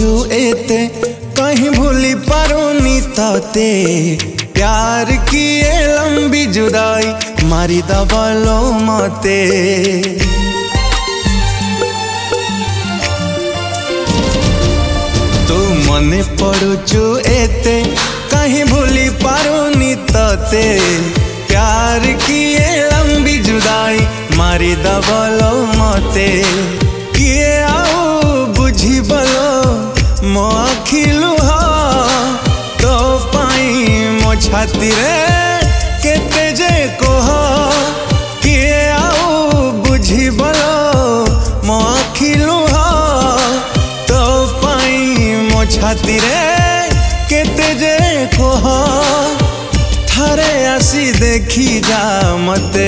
पड़ुचु एते कहीं भूली पारुनी तते प्यार की ये लंबी जुदाई मारी दबलो मते। तू मने पड़ुचु एते कहीं भूली पारुनी तते प्यार की ये लंबी जुदाई मारी दबलो मते। किए आओ बुझी बलो मो आखि लुह तो पाई मो छाती रे केते जे कोह। किए आओ बुझी बलो मो आखि लुह तो पाई मो छाती रे केते जे कोह। थारे आसी देखी जा मते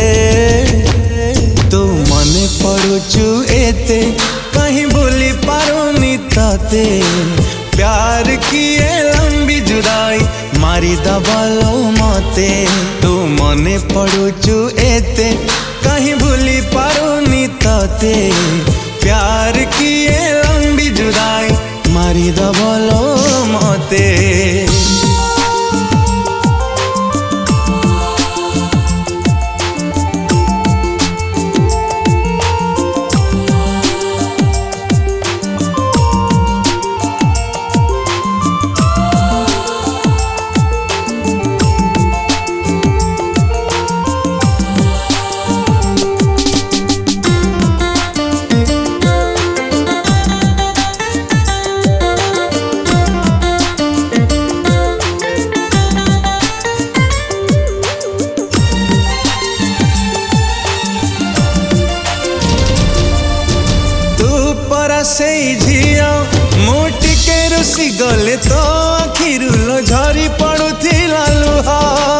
तू मने पड़ुचु एते कहीं भूली पारुनी तते प्यार की ये लंबी जुदाई मारी दबलो मते। तू मने पड़ुचु एते कहीं भूली पारुनी तते प्यार की ये लंबी जुदाई मारी दबलो मते। से झिया मुटी के रुसी गले तो आखिरुलो झरी पड़ुथिला लुहा।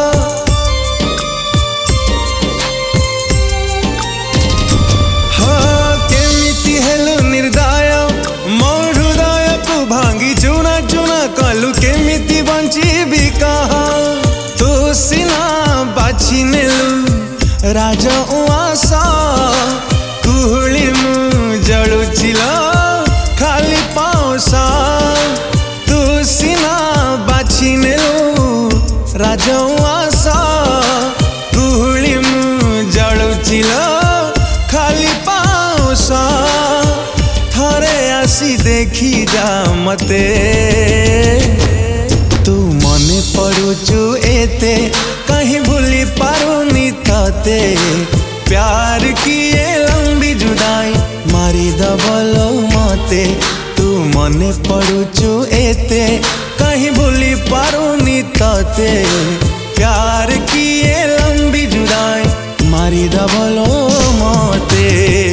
केमिति हेलु निर्दय मो हृदय को भांगी चुना चुना कलु केमिति बंचिबी कहा। तू सिना बाछि नेलु राज उआसा कुहुली मु जड़ुचिला खाली पाउसा। तू सिना बाछि नेलु राजउआसा कुहुली मु जड़ुचिला खाली पाउसा। थरे आसी देखी जा मते तू मने पड़ुचु एते कहीं भूली पारुनी तते प्यार की ये लंबी जुदाई मारी दबलो मते। तू मने पड़ुचु एते कहीं भूली पारुनी तते प्यार की ये लंबी जुदाई मारी दबलो मते।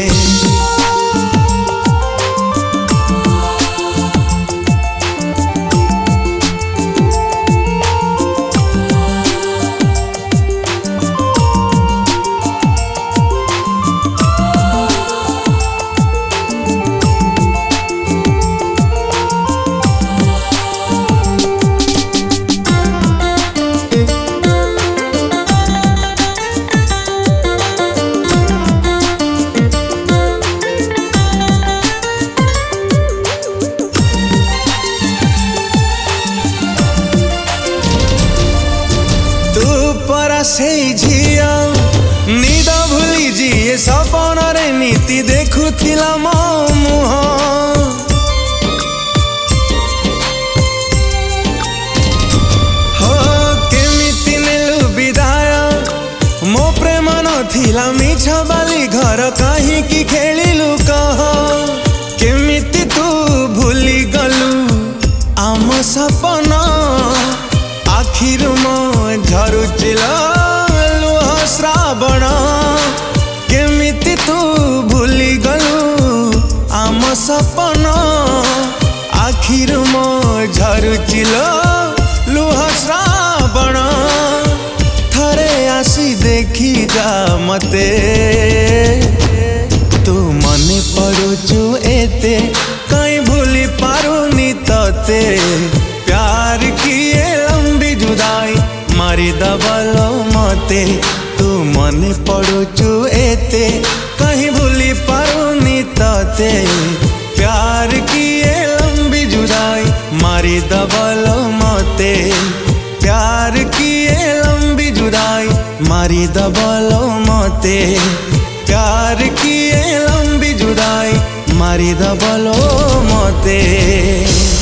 से झिया निद भूली जिए सपन रे नीति देखुथिला मो मुह। हो केमिति नेलु विदाय मो प्रेम नथिला मिछ बाली घर कहीं की खेलिलु कह। केमिति तू भूली गलु आम सपन आखिरु मो झरुचिला लुह श्रावण। केमिति तू भूली गलु आम सपन आखिरु मो झरुचिला लुह श्रावण। थरे आसी देखी जा मते तू मने पड़ुचु एते कहीं भूली पारुनी तते प्यार की ये लंबी जुदाई मारी दबलो मते। तू मने पड़ुचु एते कहीं भूली पारुनी तते प्यार की ये लंबी मारी दबलो मते। प्यार की ये लंबी जुदाई मारी दबलो मते। प्यार की ये लंबी जुदाई मारी दबलो मते।